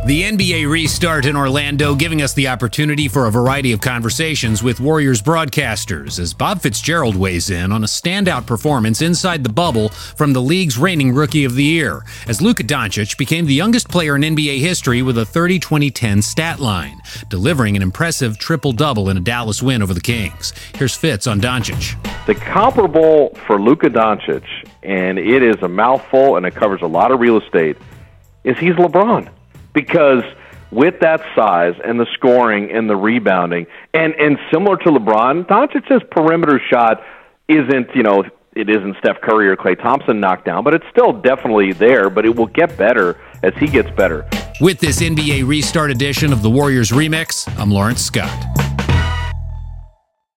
The NBA restart in Orlando giving us the opportunity for a variety of conversations with Warriors broadcasters as Bob Fitzgerald weighs in on a standout performance inside the bubble from the league's reigning Rookie of the Year, as Luka Doncic became the youngest player in NBA history with a 30-20-10 stat line, delivering an impressive triple-double in a Dallas win over the Kings. Here's Fitz on Doncic. The comparable for Luka Doncic, and it is a mouthful and it covers a lot of real estate, is he's LeBron. Because with that size and the scoring and the rebounding, and similar to LeBron, Doncic's perimeter shot isn't, it isn't Steph Curry or Klay Thompson knockdown, but it's still definitely there, but it will get better as he gets better. With this NBA Restart edition of the Warriors Remix, I'm Lawrence Scott.